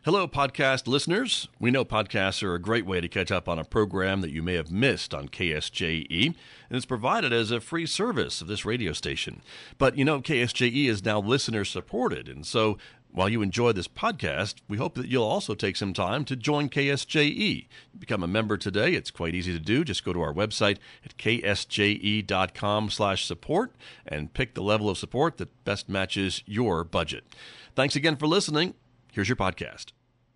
Hello, podcast listeners. We know podcasts are a great way to catch up on a program that you may have missed on KSJE, and it's provided as a free service of this radio station. But you know, KSJE is now listener-supported, and so while you enjoy this podcast, we hope that you'll also take some time to join KSJE. Become a member today. It's quite easy to do. Just go to our website at ksje.com/support and pick the level of support that best matches your budget. Thanks again for listening. Here's your podcast.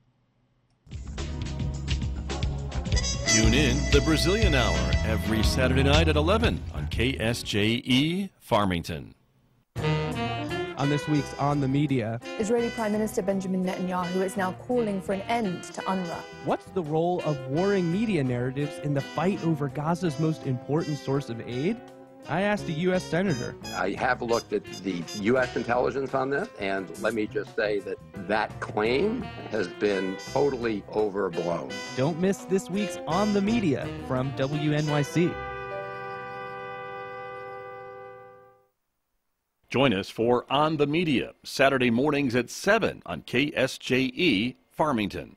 Tune in the Brazilian Hour every Saturday night at 11 on KSJE Farmington. On this week's On the Media, Israeli Prime Minister Benjamin Netanyahu is now calling for an end to UNRWA. What's the role of warring media narratives in the fight over Gaza's most important source of aid? I asked a U.S. Senator. I have looked at the U.S. intelligence on this, and let me just say that that claim has been totally overblown. Don't miss this week's On the Media from WNYC. Join us for On the Media, Saturday mornings at 7 on KSJE Farmington.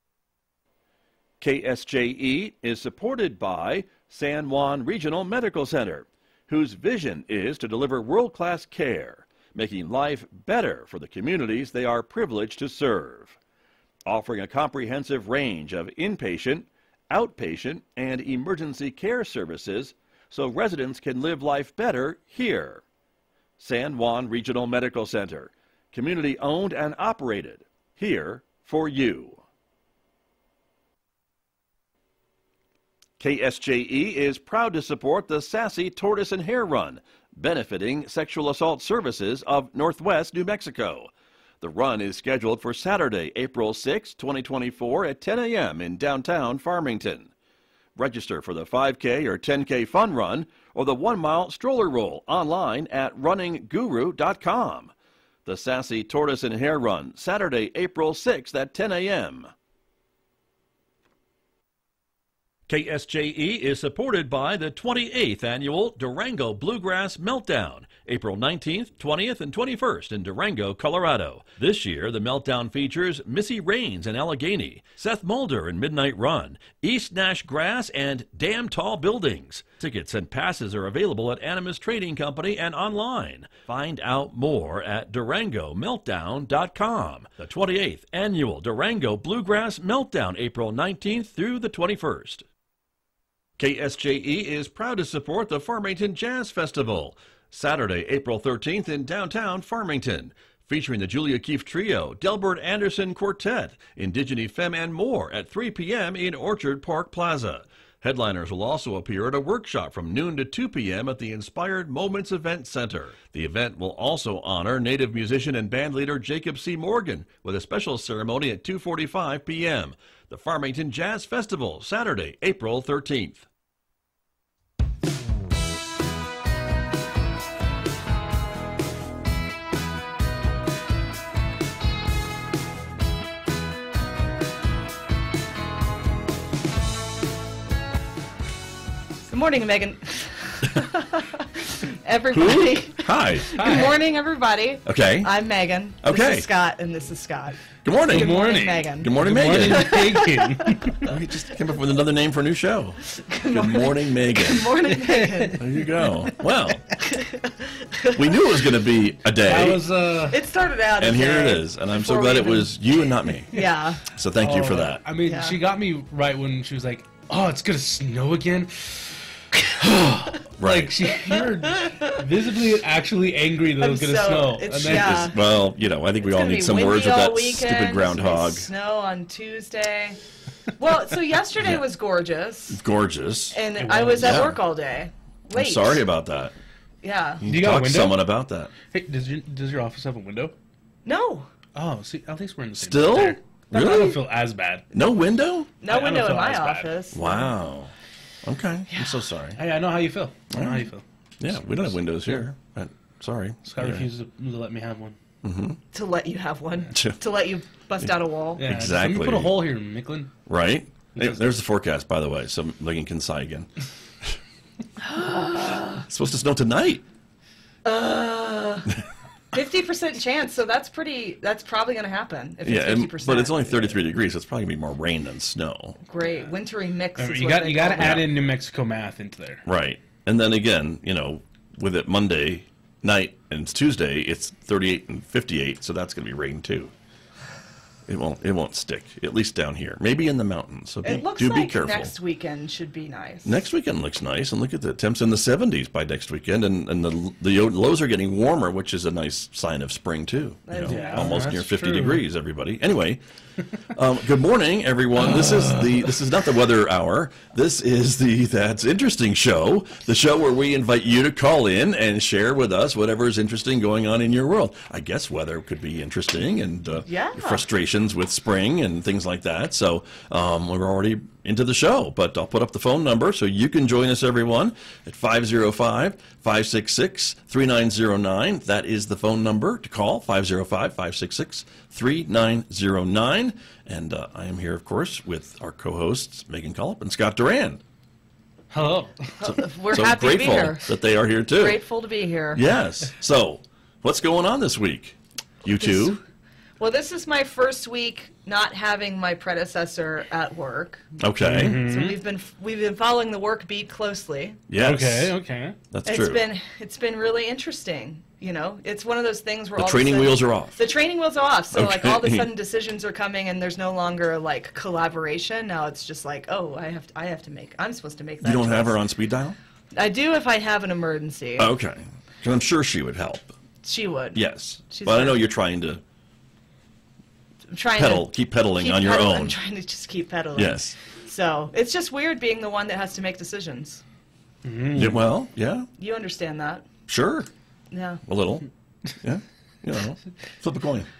KSJE is supported by San Juan Regional Medical Center, whose vision is to deliver world-class care, making life better for the communities they are privileged to serve. Offering a comprehensive range of inpatient, outpatient, and emergency care services so residents can live life better here. San Juan Regional Medical Center, community-owned and operated, here for you. KSJE is proud to support the Sassy Tortoise and Hare Run, benefiting sexual assault services of Northwest New Mexico. The run is scheduled for Saturday, April 6, 2024 at 10 a.m. in downtown Farmington. Register for the 5K or 10K fun run or the 1-mile stroller roll online at runningguru.com. The Sassy Tortoise and Hare Run, Saturday, April 6th at 10 a.m. KSJE is supported by the 28th Annual Durango Bluegrass Meltdown, April 19th, 20th, and 21st in Durango, Colorado. This year, the Meltdown features Missy Raines and Allegheny, Seth Mulder and Midnight Run, East Nash Grass, and Damn Tall Buildings. Tickets and passes are available at Animas Trading Company and online. Find out more at DurangoMeltdown.com. The 28th Annual Durango Bluegrass Meltdown, April 19th through the 21st. KSJE is proud to support the Farmington Jazz Festival, Saturday, April 13th in downtown Farmington, featuring the Julia Keefe Trio, Delbert Anderson Quartet, Indigene Femme, and more at 3 p.m. in Orchard Park Plaza. Headliners will also appear at a workshop from noon to 2 p.m. at the Inspired Moments Event Center. The event will also honor Native musician and bandleader Jacob C. Morgan with a special ceremony at 2:45 p.m. The Farmington Jazz Festival, Saturday, April 13th. Good morning, Megan. Everybody. Who? Hi. Good morning, everybody. Okay. I'm Megan. Okay. This is Scott, and this is Scott. Good morning. Good morning, Megan. Good morning, Megan. Megan. We just came up with another name for a new show. Good morning, Megan. Good morning, Megan. There you go. Well, we knew it was going to be a day. That was It started out and as here a- it is. And I'm so before glad we it even- was you and not me. Yeah. So thank you for that. I mean, Yeah. she got me right when she was like, "Oh, it's gonna snow again." Right. Like you were visibly actually angry that it was I'm gonna so- snow. it's- And then- yeah. Well, you know, I think we all It's gonna need be some windy words with all that weekend, stupid it's gonna groundhog. be Snow on Tuesday. Well, so yesterday Yeah. was gorgeous, Gorgeous. and It I was at Yeah. work all day. I'm Late. sorry about that. Yeah. You got a Talk to window? someone about that. Hey, does your office have a window? No. Oh, see, at least we're in the same Still? there. I Really? don't feel as bad. No window? No I don't window in feel my as bad. office. Wow. Okay. I'm so sorry. Hey, I know how you feel. I know how you feel. Yeah, we don't have windows here. But sorry. Scott refuses to let me have one. To let you have one. To let you bust out a wall. Yeah, just let Exactly. me put a hole here, Micklin. Right? Hey, there's the forecast, by the way, so Megan can sigh again. It's supposed to snow tonight. 50% chance, so that's probably going to happen if Yeah, it's 50%. but it's only 33 degrees, so it's probably going to be more rain than snow. Great. Wintry mix is You what got to they call add it. in New Mexico math into there. Right. And then again, with it Monday night and it's Tuesday, it's 38 and 58, so that's going to be rain too. It won't stick, at least down here. Maybe in the mountains, so It looks be like careful. next weekend should be nice. Next weekend looks nice, and look at the temps in the 70s by next weekend, and the lows are getting warmer, which is a nice sign of spring too. Yeah, Almost that's near 50 true. degrees, everybody. Anyway, good morning, everyone. This is not the weather hour. This is the That's Interesting show, the show where we invite you to call in and share with us whatever is interesting going on in your world. I guess weather could be interesting, and Yeah. frustrations with spring and things like that. So we're already into the show, but I'll put up the phone number so you can join us, everyone, at 505-566-3909. That is the phone number to call, 505-566-3909. And I am here, of course, with our co-hosts, Megan Collop and Scott Duran. Hello. We're So happy to be grateful here. that they are here, too. Grateful to be here. Yes. So what's going on this week? You two? Well, this is my first week not having my predecessor at work. Okay. So we've been following the work beat closely. Yes. Okay. That's It's true. been really interesting. It's one of those things where The all training of a sudden, wheels are off. The training wheels are off. So like all of a Okay. sudden decisions are coming and there's no longer like collaboration. Now it's just like, oh, I'm supposed to make that. You don't have choice. her on speed dial? I do if I have an emergency. Okay. Because I'm sure she would help. She would. Yes. She's But I know very- you're trying to I'm trying keep pedaling keep on your pedaling. own. I'm trying to just keep pedaling. Yes. So it's just weird being the one that has to make decisions. Yeah, well, yeah, You understand that? sure. Yeah. A little. Yeah. Flip a coin.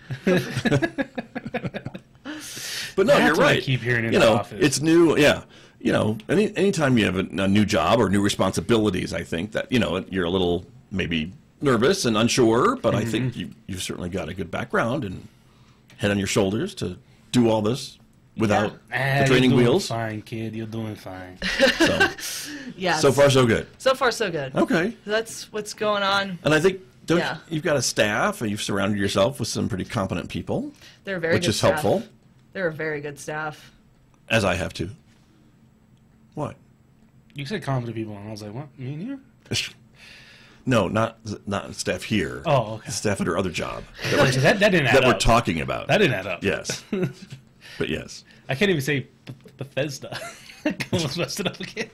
But no, That's you're what I right. keep hearing in the office. It's new. Yeah. Anytime you have a new job or new responsibilities, I think that, you're a little maybe nervous and unsure, but I think you've certainly got a good background and head on your shoulders to do all this without the training you're doing wheels. Fine, kid. You're doing fine. So, Yes. so far, so good. So far, so good. Okay. That's what's going on. And I think Yeah. you've got a staff, and you've surrounded yourself with some pretty competent people, They're a very which good is staff. helpful, They're a very good staff. as I have to. What? You said competent people, and I was like, what? Me and you? No, not staff here. Oh, okay. Staff at her other job That didn't add that we're up. talking about. That didn't add up. Yes. But yes. I can't even say Bethesda. I almost messed it up again.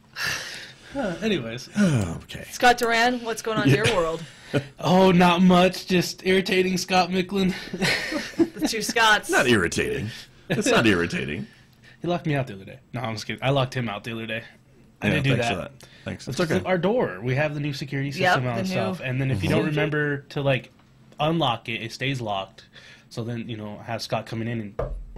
Anyways. Okay. Scott Duran, what's going on in your world? Oh, not much. Just irritating Scott Micklin. The two Scotts. Not irritating. It's not irritating. He locked me out the other day. No, I'm just kidding. I locked him out the other day. I Yeah, didn't do thanks that. for that. Thanks. It's okay. Our door. We have the new security system Yep, and the stuff. new- And then if you don't remember to unlock it, it stays locked. So then, I have Scott coming in and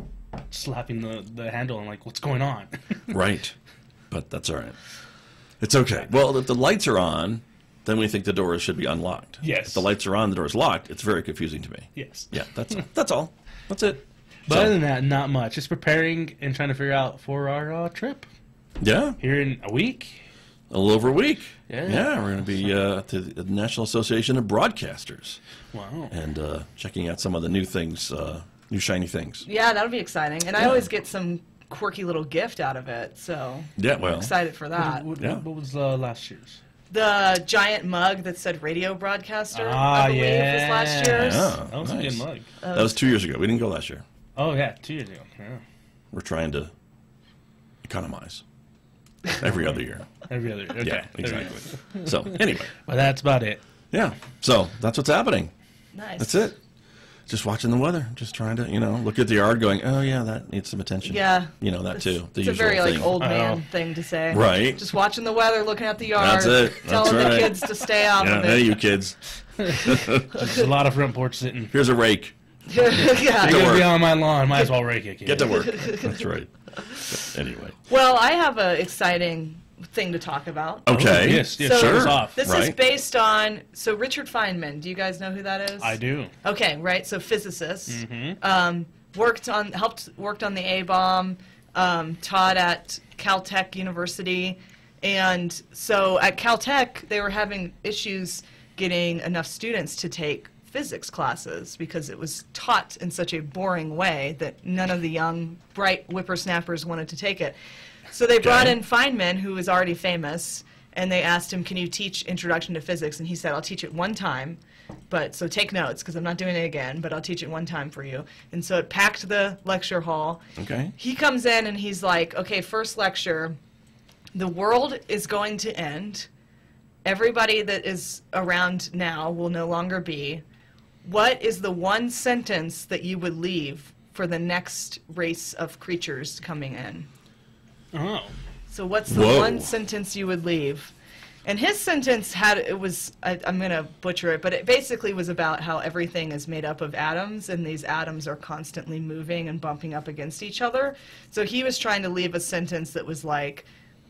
slapping the handle and like, what's going on? Right. But that's all right. It's okay. Well, if the lights are on, then we think the door should be unlocked. Yes. If the lights are on, the door's locked. It's very confusing to me. Yes. Yeah, that's all. That's it. But So, other than that, not much. Just preparing and trying to figure out for our trip yeah, here in a week. a little over a week. Yeah. We're going to be at the National Association of Broadcasters Wow. and checking out some of the new things, new shiny things. Yeah, that'll be exciting. And I always get some quirky little gift out of it. So Yeah, I'm well, excited for that. What Yeah. was last year's? The giant mug that said radio broadcaster, Ah, I believe, was last year's. Yeah. That was Nice. a good mug. that was 2 years ago. We didn't go last year. Oh, yeah, 2 years ago. Yeah. We're trying to economize every other year. Every other. Okay. Yeah, There we go. exactly. So anyway, But that's about it. yeah. So that's what's happening. Nice. That's it. Just watching the weather. Just trying to, look at the yard going, oh, yeah, that needs some attention. Yeah. That too. The It's a usual very thing. old I man know. thing to say. Right. Just watching the weather, looking at the yard, That's it. telling That's the right. kids to stay off Yeah, of hey, it. you kids. There's a lot of front porch sitting. Here's a rake. yeah. You're to gonna work. be on my lawn. Might as well rake it. Kid. Get to work. That's right. Anyway. Well, I have an exciting thing to talk about. Okay. Yes, So- start us Sure. off. This is Right. based on Richard Feynman. Do you guys know who that is? I do. Okay, right. So physicist, Mm-hmm. worked on the A bomb, taught at Caltech University, and so at Caltech they were having issues getting enough students to take physics classes because it was taught in such a boring way that none of the young, bright whippersnappers wanted to take it. So they brought in Feynman, who was already famous, and they asked him, can you teach Introduction to Physics? And he said, I'll teach it one time, so take notes because I'm not doing it again, but I'll teach it one time for you. And so it packed the lecture hall. Okay. He comes in and he's like, okay, first lecture, the world is going to end. Everybody that is around now will no longer be. What is the one sentence that you would leave for the next race of creatures coming in? Oh. So what's the one sentence you would leave? And his sentence I'm going to butcher it, but it basically was about how everything is made up of atoms, and these atoms are constantly moving and bumping up against each other. So he was trying to leave a sentence that was like,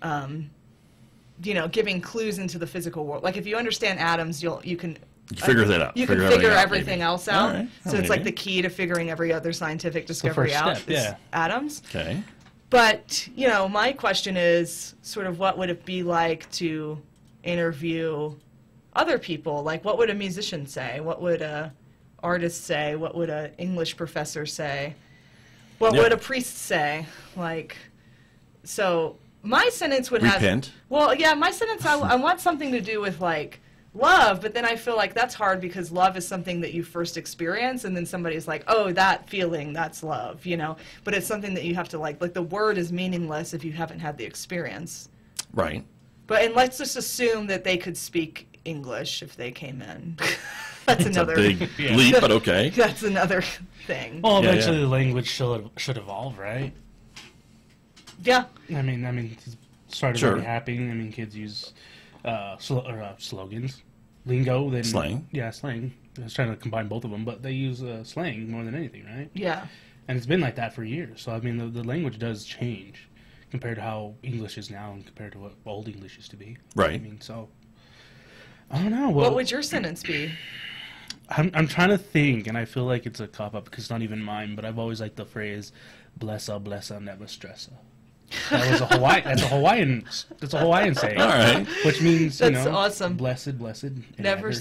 giving clues into the physical world. Like if you understand atoms, you can figure that out. You can figure everything else out. Right. So it's like the key to figuring every other scientific discovery out is atoms. Okay. But, my question is sort of what would it be like to interview other people? Like, what would a musician say? What would a artist say? What would an English professor say? What would a priest say? Like, so my sentence would Repent. my sentence, I want something to do with, like, love, but then I feel like that's hard because love is something that you first experience, and then somebody's like, oh, that feeling, that's love, But it's something that you have to, like the word is meaningless if you haven't had the experience. Right. And let's just assume that they could speak English if they came in. That's another a big leap, but okay. That's another thing. Well, eventually the language should evolve, right? Yeah. I mean, it started already happening. I mean, kids use slogans, lingo, then slang. Yeah, slang. I was trying to combine both of them, but they use slang more than anything, right? Yeah. And it's been like that for years. So I mean, the language does change compared to how English is now and compared to what old English used to be. Right. I mean, so I don't know. What would your sentence be? I'm trying to think, and I feel like it's a cop up because it's not even mine. But I've always liked the phrase "blessa, blessa, never stressa." That was That's a Hawaiian saying. All right. Which means, That's awesome. Blessed, Never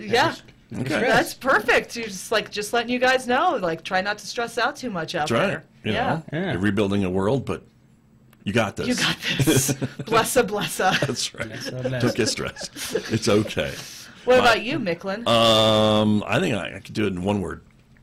That's perfect. You're just letting you guys know, like, try not to stress out too much out there. Yeah. You're rebuilding a world, but you got this. You got this. Blessa. That's right. Don't get stressed. It's okay. What about you, Micklin? I think I could do it in one word.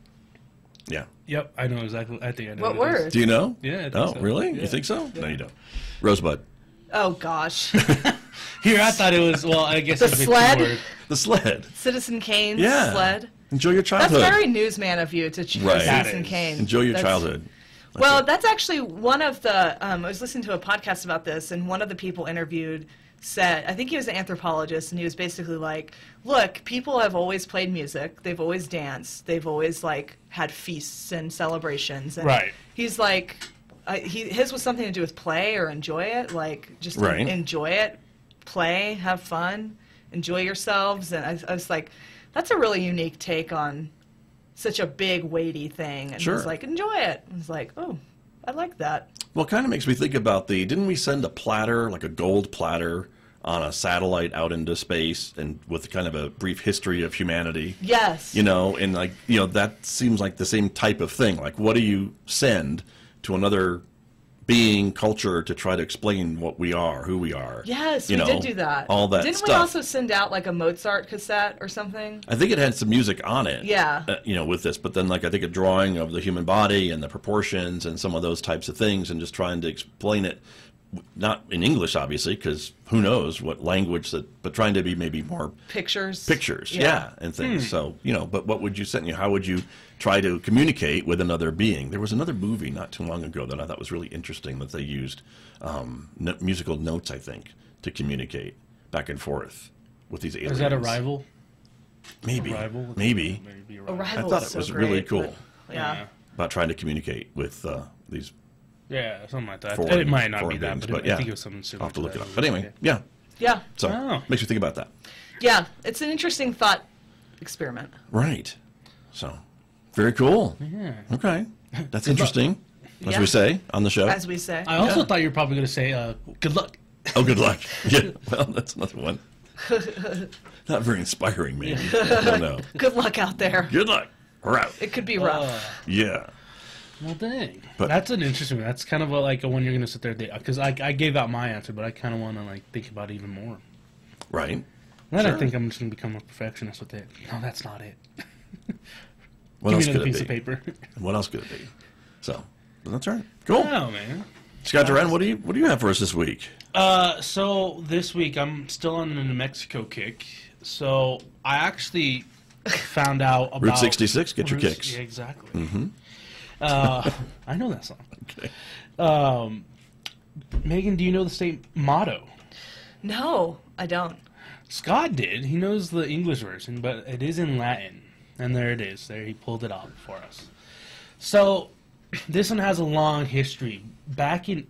Yeah. Yep, I know exactly. I think I know. What word? Do you know? Yeah, I think Oh, so. really? Yeah. You think so? No, you don't. Rosebud. Oh, gosh. Here, I thought it was, I guess The it's a big sled? word. The sled. Citizen Kane's Yeah. sled. Enjoy your childhood. That's very newsman of you to choose Right. Citizen That is. Kane. Enjoy your That's- childhood. Well, that's actually one of the, I was listening to a podcast about this, and one of the people interviewed said, I think he was an anthropologist, and he was basically like, look, people have always played music, they've always danced, they've always, like, had feasts and celebrations. And Right. he's like, his was something to do with play or enjoy it, like, just Right. enjoy it, play, have fun, enjoy yourselves. And I was like, that's a really unique take on such a big, weighty thing. And Sure. he's like, enjoy it. I was like, oh, I like that. Well, it kind of makes me think about didn't we send a platter, like a gold platter, on a satellite out into space, and with kind of a brief history of humanity? Yes. And that seems like the same type of thing. Like, what do you send to another being, culture, to try to explain what we are, who we are? Yes, You we know, did do that. all that Didn't stuff. we also send out like a Mozart cassette or something? I think it had some music on it. Yeah. With this, but then I think a drawing of the human body and the proportions and some of those types of things, and just trying to explain it, not in English, obviously, because who knows what language but trying to be maybe more Pictures, yeah, and things. So, but what would you send? How would you try to communicate with another being? There was another movie not too long ago that I thought was really interesting, that they used musical notes, I think, to communicate back and forth with these aliens. Is that Arrival? Maybe. Arrival? Maybe. Maybe Arrival. Arrival I thought is it so was great, really cool but- yeah. about trying to communicate with these. Yeah, something like that. Foreign- It might not be foreign that, beings, but but I yeah. think it was something similar. I'll have to look that. it up. But anyway, yeah. Yeah. So Oh. makes you think about that. Yeah. It's an interesting thought experiment. Right. So very cool. Yeah. Okay. That's interesting, as Yeah. we say on the show. As we say. I also thought you were probably going to say, good luck. Oh, good luck. Yeah. Well, that's another one. Not very inspiring, maybe. I don't know. Good luck out there. Good luck. We're out. It could be rough. Yeah. Well, dang. But- That's an interesting one. That's kind of like a one you're going to sit there, because I gave out my answer, but I kind of want to like think about it even more. Right. Then Sure. I think I'm just going to become a perfectionist with it. No, that's not it. What Give else me could another it piece be? of paper. What else could it be? So, that's right. Cool. Oh, man. Scott Duran, what do you have for us this week? So this week I'm still on the New Mexico kick. So I actually found out about Route 66, get your Route- kicks. Yeah, exactly. Mm-hmm. I know that song. Okay. Megan, do you know the state motto? No, I don't. Scott did. He knows the English version, but it is in Latin. And there it is. There, he pulled it out for us. So, this one has a long history. Back in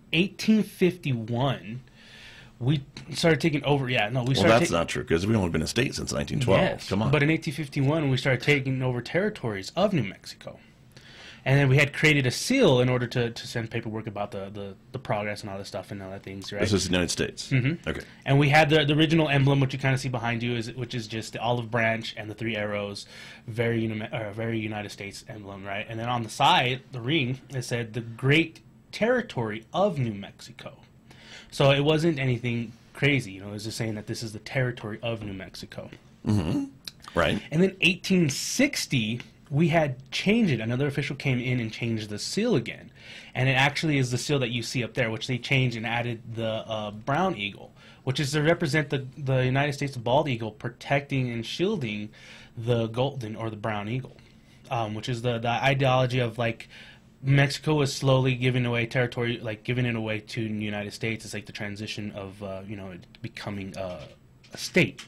1851, we started taking over. Yeah, no, we Well, started. that's not true, because we've only been a state since 1912. Yes, Come on. But in 1851, we started taking over territories of New Mexico. And then we had created a seal in order to send paperwork about the progress and all this stuff and all that things, right? This is the United States. Mm-hmm. Okay. And we had the original emblem, which you kind of see behind you, which is just the olive branch and the three arrows, very United States emblem, right? And then on the side, the ring, it said the Great Territory of New Mexico. So it wasn't anything crazy, it was just saying that this is the territory of New Mexico. Mm-hmm. Right. And then 1860, we had changed it. Another official came in and changed the seal again. And it actually is the seal that you see up there, which they changed and added the brown eagle, which is to represent the United States bald eagle protecting and shielding the golden or the brown eagle, which is the ideology of like Mexico was slowly giving away territory, like giving it away to the United States. It's like the transition of, it becoming a state.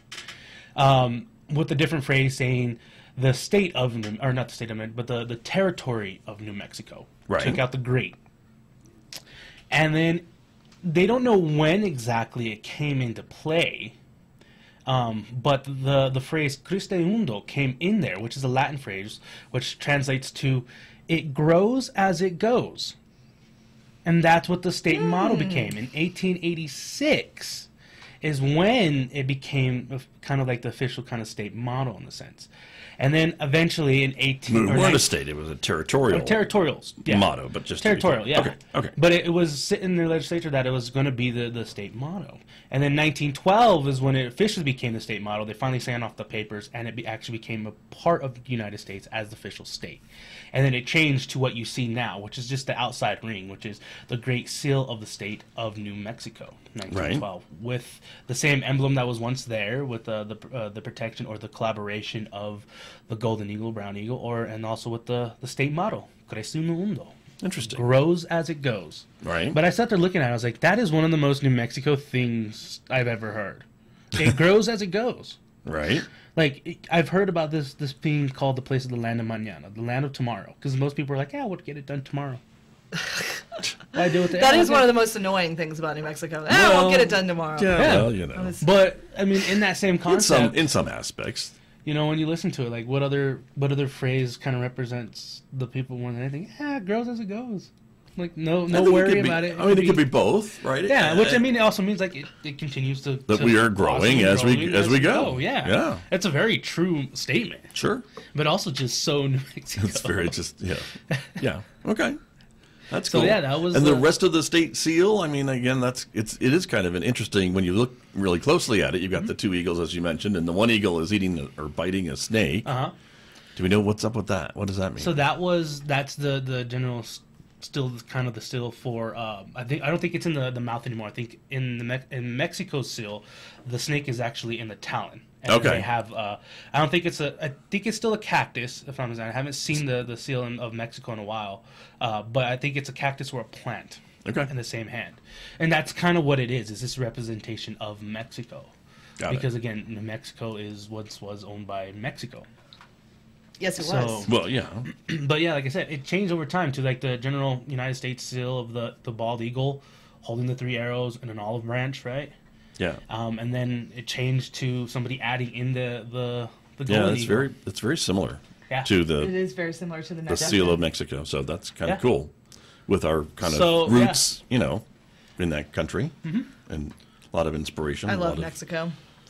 With the different phrase saying the state of, or not the state of, but the territory of New Mexico. Right. Took out the great. And then they don't know when exactly it came into play, but the phrase Criste Undo came in there, which is a Latin phrase, which translates to, it grows as it goes. And that's what the state motto became. In 1886 is when it became kind of like the official kind of state motto in a sense. And then eventually in We weren't a state. It was a territorial territorials, yeah. motto, but just territorial, yeah. Okay. But it was sitting in the legislature that it was going to be the state motto. And then 1912 is when it officially became the state motto. They finally signed off the papers, and it actually became a part of the United States as the official state. And then it changed to what you see now, which is just the outside ring, which is the Great Seal of the State of New Mexico, 1912, with the same emblem that was once there, with the protection or the collaboration of the golden eagle, brown eagle, and also with the state motto, Crece Undo. Interesting. Grows as it goes. Right. But I sat there looking at it, I was like, that is one of the most New Mexico things I've ever heard. It grows as it goes. Right. Like, I've heard about this being called the place of the land of mañana, the land of tomorrow. Because most people are like, yeah, we'll get it done tomorrow. Why do it there? That is one of the most annoying things about New Mexico. We'll get it done tomorrow. Yeah, Yeah. well, But, I mean, in that same concept, in some aspects. when you listen to it, like, what other phrase kind of represents the people more than anything? It grows as it goes. Like, no I think worry it could be- about it. I mean, it could be both, right? Yeah, which I mean, it also means like it continues to That we are growing as we go. Yeah, Yeah. It's a very true statement, Sure. but also just so New Mexico. It's very yeah. Okay. That's So, cool. yeah, that was and the the- rest of the state seal. I mean, again, it is kind of an interesting when you look really closely at it. You've got the two eagles, as you mentioned, and the one eagle is eating or biting a snake. Uh-huh. Do we know what's up with that? What does that mean? So that's the general still kind of the seal for I don't think it's in the mouth anymore. I think in Mexico's seal, the snake is actually in the talon. And Okay. They have I think it's still a cactus, if I'm mistaken. I haven't seen the seal of Mexico in a while. But I think it's a cactus or a plant. Okay. In the same hand. And that's kind of what it is this representation of Mexico. Got it. Because again, New Mexico was owned by Mexico. Yes, it So- was. Well, yeah. But yeah, like I said, it changed over time to like the general United States seal of the bald eagle holding the three arrows and an olive branch, right? Yeah. And then it changed to somebody adding in the golden Yeah, eagle. it's very similar Yeah. to It the is very similar to the seal of Mexico. So that's kind of Yeah. cool with our kind So, of roots, in that country, and a lot of inspiration. I a lot love of, Mexico.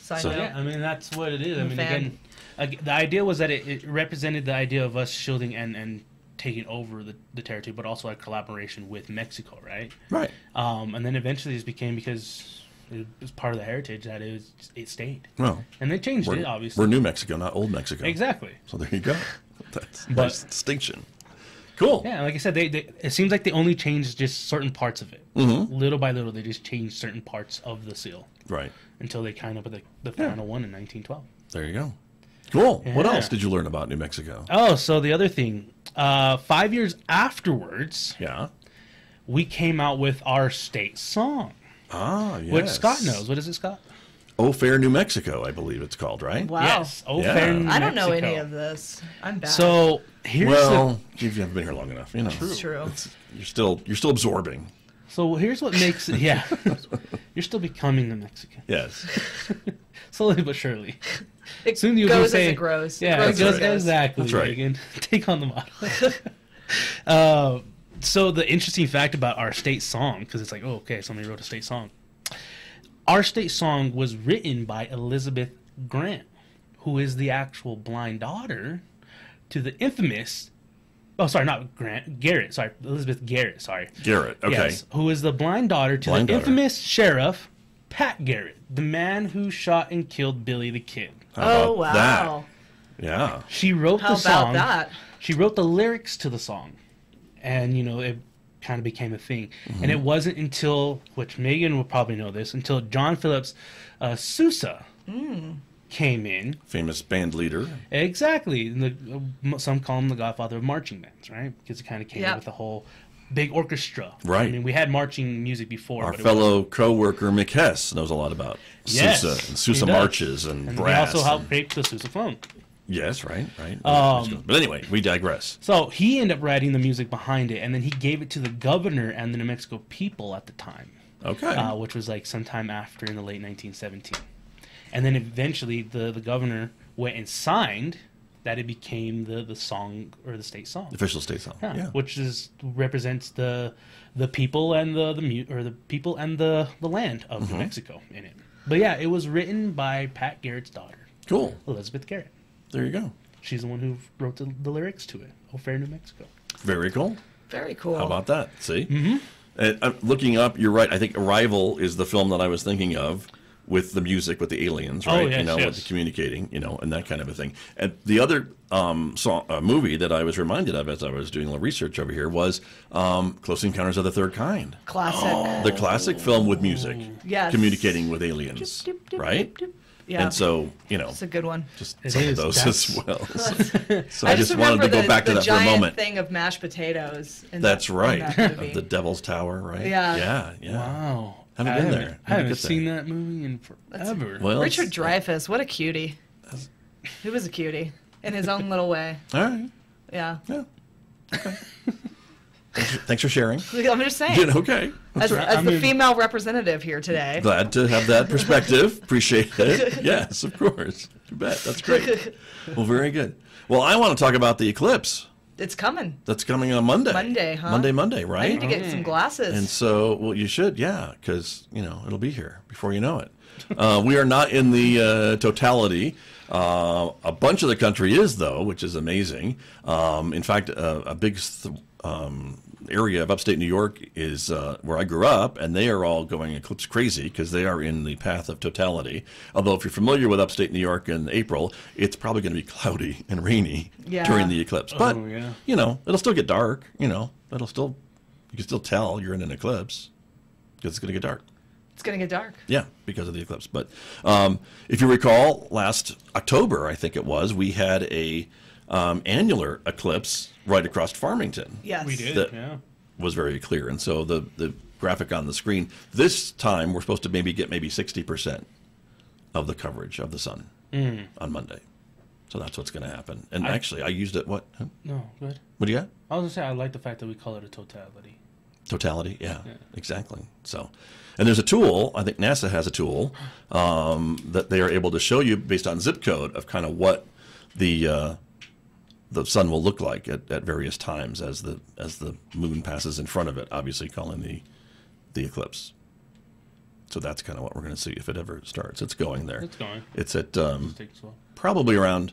Side So- note. Yeah, I mean that's what it is. I I'm a mean, fan. again, the idea was that it represented the idea of us shielding and taking over the territory, but also a collaboration with Mexico, right? Right. And then eventually this became, because it was part of the heritage, that it stayed, Well, and they changed it, we're obviously. We're New Mexico, not Old Mexico. Exactly. So there you go. That's But- nice distinction. Cool. Yeah, like I said, they it seems like they only changed just certain parts of it. Mm-hmm. Little by little, they just changed certain parts of the seal Right. until they kind of put the final one in 1912. There you go. Cool. What Yeah. else did you learn about New Mexico? Oh, so the other thing, 5 years afterwards, Yeah. we came out with our state song, Ah, yes. which Scott knows. What is it, Scott? Oh, Fair New Mexico, I believe it's called, right? Wow. Yes. Oh, Yeah. Fair New I don't know any Mexico. of this. I'm bad. So here's Well, you haven't been here long enough, you know. It's true. You're still absorbing. so here's what makes it. Yeah, you're still becoming a Mexican, Yes. slowly but surely. It Soon you'll goes be saying, as it grows. Yeah, Grows it goes, as it goes. exactly. That's right. Megan. Take on the model. So the interesting fact about our state song, because it's like, oh, okay, somebody wrote a state song. Our state song was written by Elizabeth Grant, who is the actual blind daughter to the infamous. Oh, sorry, not Grant. Garrett. Sorry, Elizabeth Garrett. Sorry. Garrett. Okay. Yes, who is the blind daughter to Blind the daughter. infamous sheriff Pat Garrett, the man who shot and killed Billy the Kid. How Oh, about wow. that? Yeah. She wrote How the song. about that? She wrote the lyrics to the song, and it kind of became a thing. Mm-hmm. And it wasn't until, which Megan will probably know this, until John Phillips Sousa came in. Famous band leader. Exactly. Some call him the godfather of marching bands, right? Because it kind of came Yeah. with the whole big orchestra. Right. I mean, we had marching music before. Our but it fellow co-worker Mick Hess knows a lot about Yes, Sousa and he Sousa does. marches and and brass. they also helped and- create the sousaphone. Yes, right. Um, But anyway, we digress. So he ended up writing the music behind it, and then he gave it to the governor and the New Mexico people at the time, Okay. which was like sometime after in the late 1917. And then eventually the governor went and signed that it became the song, or the state song. Official state song. Yeah, Yeah. which represents the people and the people and the land of Mm-hmm. New Mexico in it. But yeah, it was written by Pat Garrett's daughter, Cool. Elizabeth Garrett. There you go. She's the one who wrote the lyrics to it. Oh, Fair New Mexico. Very cool. Very cool. How about that? See? Mm-hmm. Looking up, you're right. I think Arrival is the film that I was thinking of with the music, with the aliens, Oh, right? yes, with yes. the communicating, and that kind of a thing. And the other movie that I was reminded of as I was doing a little research over here was Close Encounters of the Third Kind. Classic. The classic film with music, Yes. communicating with aliens, Doop, doop, doop, right? doop, doop. Yeah. And so, It's a good one. just It some is. of those That's- as well. So I just remember wanted to go back to the that for a giant moment. thing of mashed potatoes. That's right. In that movie. The Devil's Tower, right? Yeah. Yeah. Wow. Haven't I been haven't- there. I Need to haven't get seen there. that movie in forever. Well, Richard Dreyfuss, what a cutie. He was a cutie in his own little way. all right. Yeah. Yeah. Thanks for sharing. I'm just saying. Okay. As, right. as I the mean- female representative here today. Glad to have that perspective. Appreciate it. Yes, of course. You bet. That's great. Well, very good. Well, I want to talk about the eclipse It's coming. that's coming on Monday. Monday, huh? Monday, right? I need to get some glasses. And so, well, you should, yeah, because, it'll be here before you know it. We are not in the totality. A bunch of the country is, though, which is amazing. In fact, a big area of upstate New York is where I grew up, and they are all going eclipse crazy because they are in the path of totality. Although, if you're familiar with upstate New York in April, it's probably going to be cloudy and rainy Yeah. during the eclipse. But, Oh, yeah. it'll still get dark. You can still tell you're in an eclipse because it's going to get dark. it's going to get dark. Yeah, because of the eclipse. But if you recall, last October, I think it was, we had a annular eclipse right across Farmington. Yes. We did, That yeah. was very clear. And so the graphic on the screen, this time we're supposed to get 60% of the coverage of the sun on Monday. So that's what's going to happen. And actually, I used it, what? Huh? No, good. What do you got? I was going to say, I like the fact that we call it a totality. Totality, yeah, exactly. So, and there's a tool, I think NASA has a tool that they are able to show you based on zip code of kind of what the sun will look like at various times as the moon passes in front of it, obviously calling the eclipse. So that's kind of what we're going to see if it ever starts. It's going there. It's going. It's at Takes a while. probably around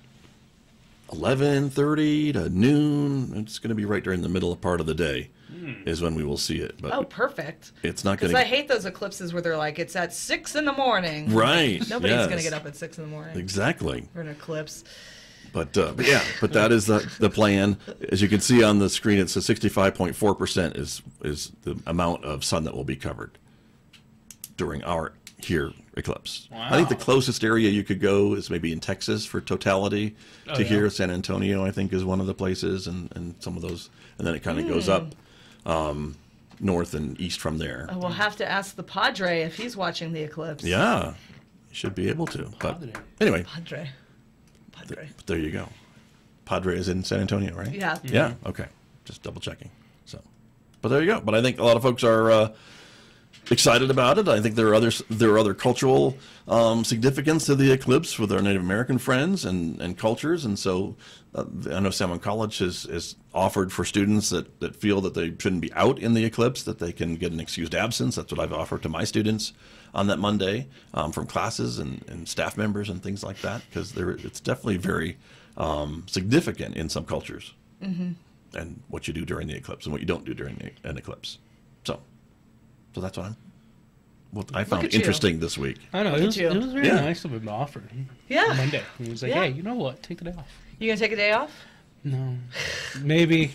11:30 to noon. It's going to be right during the middle part of the day is when we will see it. But Oh, perfect. it's not Because going I to... hate those eclipses where they're like, it's at 6 in the morning. Right. Nobody's yes. going to get up at 6 in the morning Exactly. for an eclipse. But that is the plan. As you can see on the screen, it says 65.4% is the amount of sun that will be covered during our here eclipse. Wow. I think the closest area you could go is maybe in Texas for totality to yeah. here. San Antonio, I think, is one of the places, and some of those, and then it kind of goes up north and east from there. We'll have to ask the Padre if he's watching the eclipse. Yeah, you should be able to. But Padre. anyway, Padre. there you go. Padre is in San Antonio, right? Yeah. Yeah. Okay. Just double checking. So, but there you go. But I think a lot of folks are excited about it. I think there are other cultural significance to the eclipse with our Native American friends and cultures. And so, I know Salmon College has offered for students that feel that they shouldn't be out in the eclipse that they can get an excused absence. That's what I've offered to my students on that Monday from classes and staff members and things like that, because it's definitely very significant in some cultures, and what you do during the eclipse and what you don't do during an eclipse. So that's what I found at you. interesting this week. I know, Look it at was, you. it was very Yeah. nice of him to offer. Yeah. On Monday. He was like, Yeah. hey, you know what? Take the day off. You going to take a day off? No. Maybe.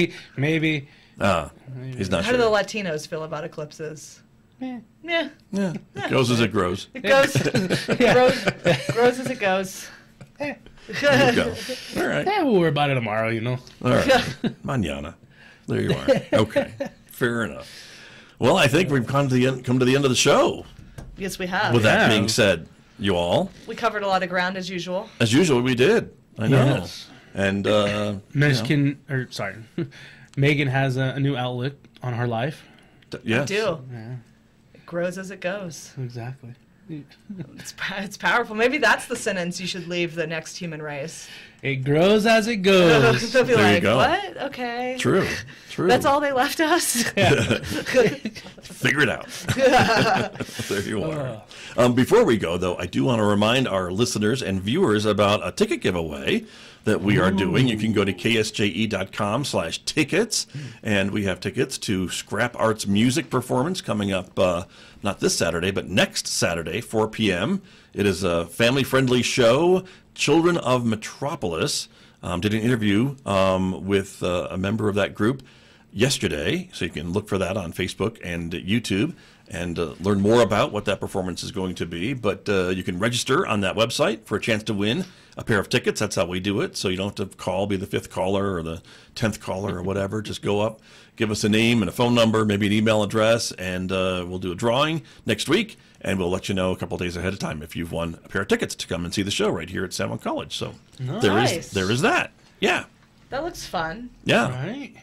He's not How do sure. the Latinos feel about eclipses? Eh. Yeah. Yeah, it goes as it grows. It goes, grows as it goes. There you go. All right. Yeah, we'll worry about it tomorrow, you know. All right. Mañana. There you are. Okay. Fair enough. Well, I think we've come to the end of the show. Yes, we have. With that Yeah. being said, you all, We covered a lot of ground as usual. as usual, we did. I know. Yes. And Megan has a new outlet on her life. yes. Do. Yeah, It grows as it goes. exactly. It's powerful. Maybe that's the sentence you should leave the next human race. It grows as it goes. They'll be There you like, go. what? Okay. True. That's all they left us? Figure it out. There you are. Before we go, though, I do want to remind our listeners and viewers about a ticket giveaway that we are doing. You can go to ksje.com/tickets, and we have tickets to Scrap Arts music performance coming up not this Saturday, but next Saturday, 4 p.m. It is a family-friendly show. Children of Metropolis did an interview with a member of that group yesterday, so you can look for that on Facebook and YouTube and learn more about what that performance is going to be. But you can register on that website for a chance to win a pair of tickets. That's how we do it. So you don't have to call, be the 5th caller or the 10th caller or whatever. Just go up, give us a name and a phone number, maybe an email address, and we'll do a drawing next week. And we'll let you know a couple days ahead of time if you've won a pair of tickets to come and see the show right here at San Juan College. So Nice. there is that. Yeah. That looks fun. Yeah. Right?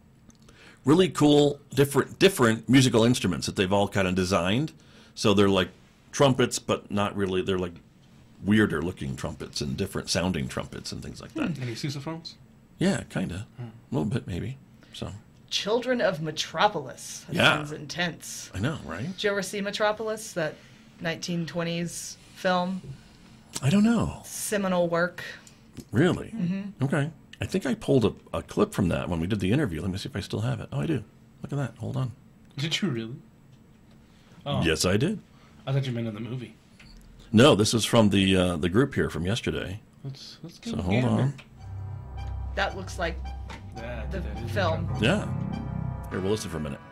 Really cool, different musical instruments that they've all kind of designed. So they're like trumpets, but not really. They're like weirder looking trumpets and different sounding trumpets and things like that. Any sousaphones? Yeah, kind of. A little bit, maybe. So, Children of Metropolis. That Yeah. sounds intense. I know, right? Did you ever see Metropolis, that 1920s film? I don't know. Seminal work. Really? Okay. I think I pulled a clip from that when we did the interview. Let me see if I still have it. Oh, I do. Look at that. Hold on. Did you really? Oh, Yes, I did. I thought you meant in the movie. No, this is from the group here from yesterday. Let's So go. hold on. That looks like Yeah, the that is film. incredible. Yeah. Here, we'll listen for a minute.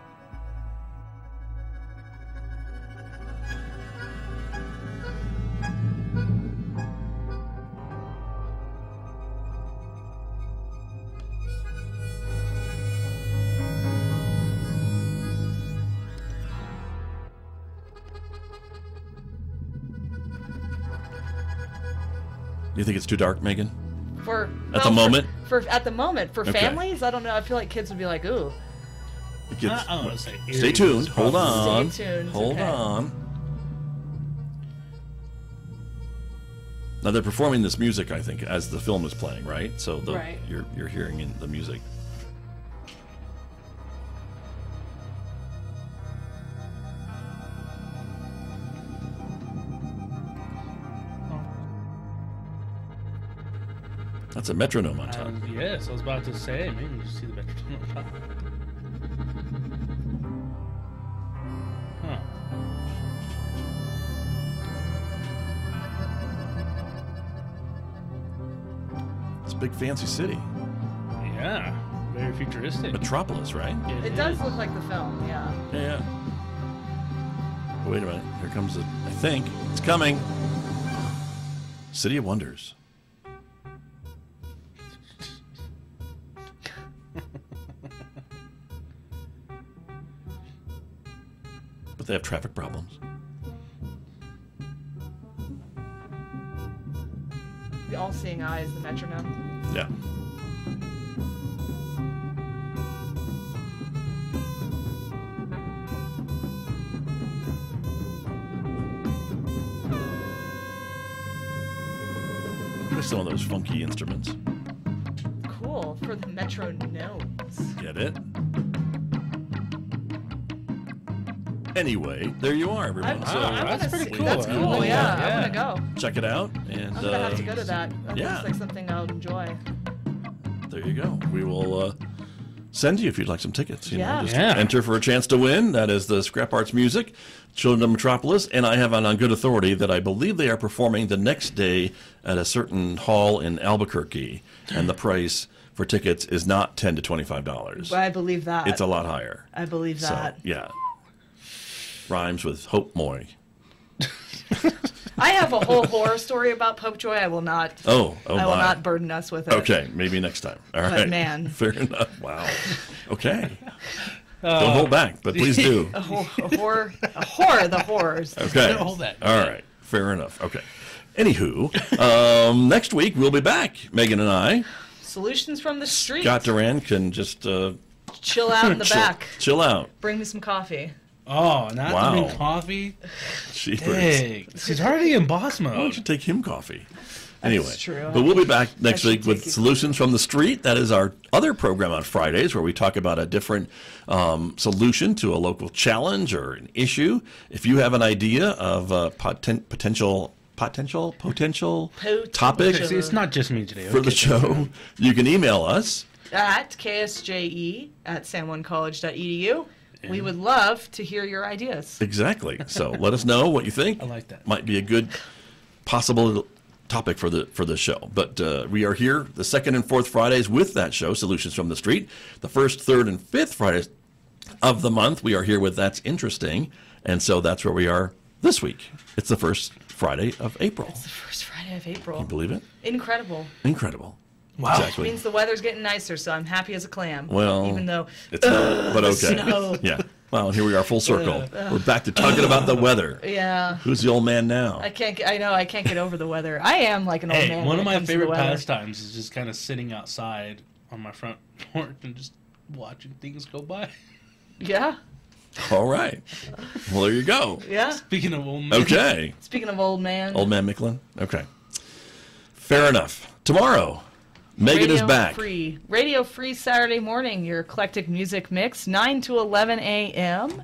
You think it's too dark, Megan? For At the moment? at the moment, for Okay. families, I don't know. I feel like kids would be like, ooh. It gets, I want to say stay tuned. Hold probably- on. Stay tuned, Hold okay. on. Now they're performing this music, I think, as the film is playing, right? So Right. you're hearing in the music. That's a metronome on top. Yes, I was about to say, maybe you see the metronome on top. Huh. It's a big fancy city. Yeah, very futuristic. Metropolis, right? It does look like the film, yeah. Yeah. Oh, wait a minute. Here comes it. I think it's coming. City of Wonders. But they have traffic problems. The all-seeing eye is the metronome. Yeah. Some of those funky instruments. Cool, for the metronomes. Get it? Anyway, there you are, everyone. So that's wanna pretty see- cool. That's I cool, like yeah. that, I want to go. check it out. And I'm going to have to go to that. That yeah. looks like something I would enjoy. there you go. We will send you if you'd like some tickets. You know, Yeah. just Yeah. enter for a chance to win. That is the Scrap Arts Music, Children of Metropolis. And I have on good authority that I believe they are performing the next day at a certain hall in Albuquerque. And the price for tickets is not $10 to $25. I believe that. It's a lot higher. I believe that. So, yeah. Rhymes with Hope Moy. I have a whole horror story about Popejoy. I will not. I will my. not burden us with it. Okay, maybe next time. All right. man. Fair enough. Wow. Okay. Don't hold back, but please do. A horror. The horrors. Okay. Don't hold that. All right. Fair enough. Okay. Anywho, next week we'll be back, Megan and I. Solutions from the street. Scott Duran can just Chill out in the back. chill out. Bring me some coffee. Oh, not Wow. doing coffee? Jeepers. Dang. She's already in boss Why don't mode. you take him coffee? Anyway, true. but we'll be back next should week with take you- Solutions from the Street. That is our other program on Fridays where we talk about a different solution to a local challenge or an issue. If you have an idea of a potential topic See, it's not just me today. for the Okay. show, you can email us. At ksje@sanjuancollege.edu. We would love to hear your ideas. Exactly. So let us know what you think. I like that. Might be a good possible topic for the show. But we are here the second and fourth Fridays with that show, Solutions from the Street. The first, third, and fifth Fridays of the month, we are here with That's Interesting. And so that's where we are this week. It's the first Friday of April. It's the first Friday of April. Believe it? Incredible. Incredible. Wow. Exactly. Means the weather's getting nicer, so I'm happy as a clam. Well, even though it's not, but okay. snow. Yeah. Well, here we are, full circle. We're back to talking about the weather. Yeah, Who's the old man now? I can't get over the weather. I am like an old Hey, man. one when of it my comes to the favorite weather. pastimes is just kind of sitting outside on my front porch and just watching things go by. Yeah, All right. Well, there you go. yeah. Speaking of old men. Okay. Speaking of old man, Old man Micklin? Okay. Fair enough. Tomorrow, Megan is back. Radio Free Saturday morning, your eclectic music mix, 9 to 11 a.m.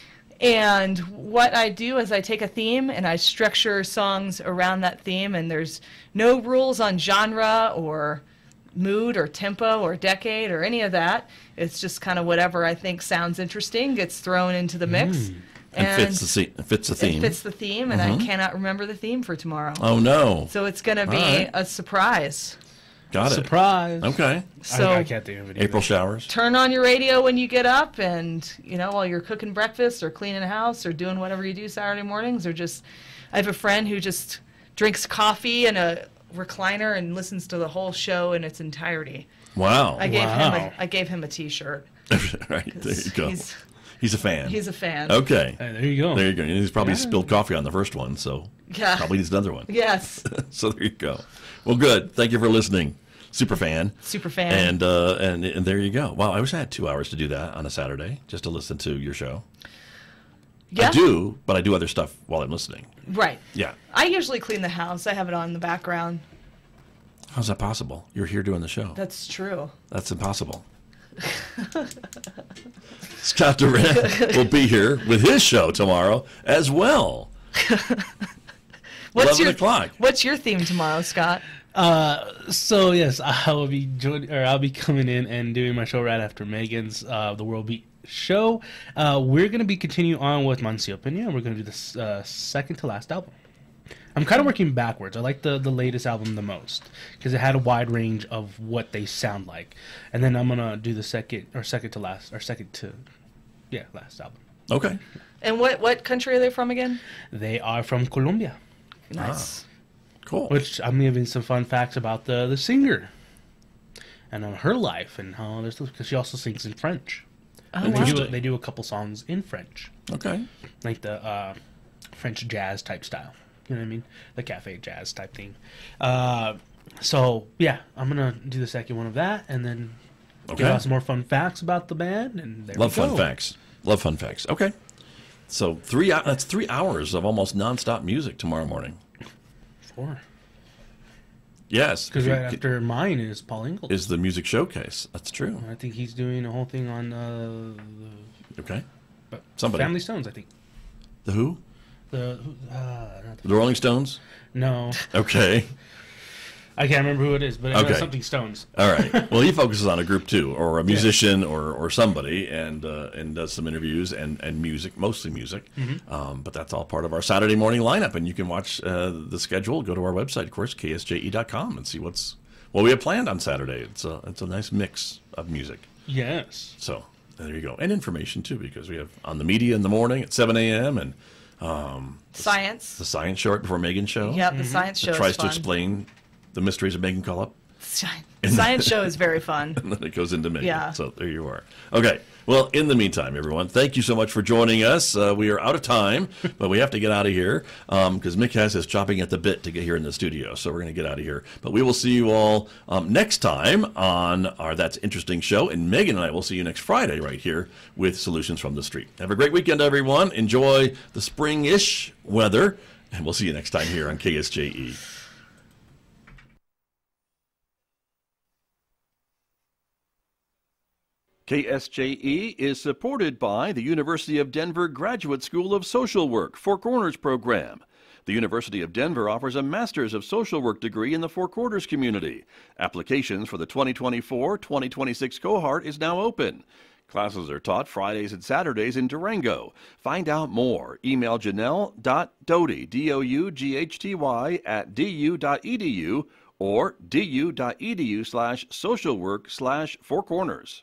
And what I do is I take a theme and I structure songs around that theme, and there's no rules on genre or mood or tempo or decade or any of that. It's just kind of whatever I think sounds interesting gets thrown into the mix. And fits the theme. It fits the theme, and I cannot remember the theme for tomorrow. Oh, no. So it's going to be right. a surprise. Got it. Surprise. Okay. So I can't think of it either. April showers. turn on your radio when you get up, and while you're cooking breakfast or cleaning the house or doing whatever you do Saturday mornings, or just I have a friend who just drinks coffee in a recliner and listens to the whole show in its entirety. Wow. I Wow. gave him a T-shirt. Right. There you go. He's a fan. He's a fan. Okay. Hey, there you go. There you go. He's probably spilled coffee on the first one, so Yeah. probably needs another one. Yes. So there you go. Well, good. Thank you for listening. Super fan. Super fan. And there you go. Wow, I wish I had 2 hours to do that on a Saturday, just to listen to your show. Yeah. I do, but I do other stuff while I'm listening. Right. Yeah. I usually clean the house. I have it on in the background. How's that possible? You're here doing the show. That's true. That's impossible. Scott Duran will be here with his show tomorrow as well. 11 o'clock. What's your theme tomorrow, Scott? So yes, I'll be coming in and doing my show right after Megan's The World Beat show. We're going to be continuing on with Mancio Pena. We're going to do this second to last album. I'm kind of working backwards. I like the latest album the most because it had a wide range of what they sound like, and then I'm gonna do the second to last album. Okay. And what country are they from again? They are from Colombia, Nice. Cool. which I'm giving some fun facts about the singer and on her life and how there's because she also sings in French. Oh, And wow. they do a couple songs in French, Okay. like the French jazz type style. You know what I mean? The cafe jazz type thing. So yeah, I'm gonna do the second one of that, and then give Okay. out some more fun facts about the band. And there Love we go. fun facts. Love fun facts. Okay. So that's 3 hours of almost nonstop music tomorrow morning. 4. Yes. Because If you right after mine is Paul Ingalls. is the music showcase. That's true. I think he's doing a whole thing on Okay. the Somebody. Family Stones. I think The who? not The Rolling Stones? no, Okay. I can't remember who it is, but Okay. something Stones. All right. Well, he focuses on a group too, or a musician, or somebody, and does some interviews and music, mostly music. But that's all part of our Saturday morning lineup, and you can watch the schedule. Go to our website, of course, ksje.com, and see what we have planned on Saturday. It's a nice mix of music. Yes. So there you go, and information too, because we have on the media in the morning at 7 a.m. and Science. the science show right before Megan's show. Yep, the science show That is tries fun. to explain the mysteries of Megan Cullop. The science show is very fun. And then it goes into Megan. Yeah. So there you are. Okay. Well, in the meantime, everyone, thank you so much for joining us. We are out of time, but we have to get out of here because Mick has us chopping at the bit to get here in the studio. So we're going to get out of here. But we will see you all next time on our That's Interesting show. And Megan and I will see you next Friday right here with Solutions from the Street. Have a great weekend, everyone. Enjoy the spring-ish weather. And we'll see you next time here on KSJE. KSJE is supported by the University of Denver Graduate School of Social Work Four Corners program. The University of Denver offers a Master's of Social Work degree in the Four Corners community. Applications for the 2024-2026 cohort is now open. Classes are taught Fridays and Saturdays in Durango. Find out more. Email Janelle.Doughy, D-O-U-G-H-T-Y, @du.edu or du.edu/socialwork/Four Corners.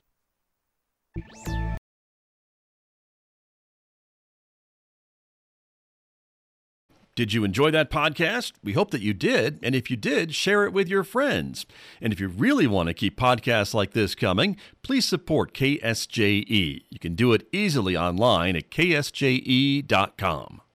Did you enjoy that podcast? We hope that you did. And if you did, share it with your friends. And if you really want to keep podcasts like this coming, please support KSJE. You can do it easily online at ksje.com.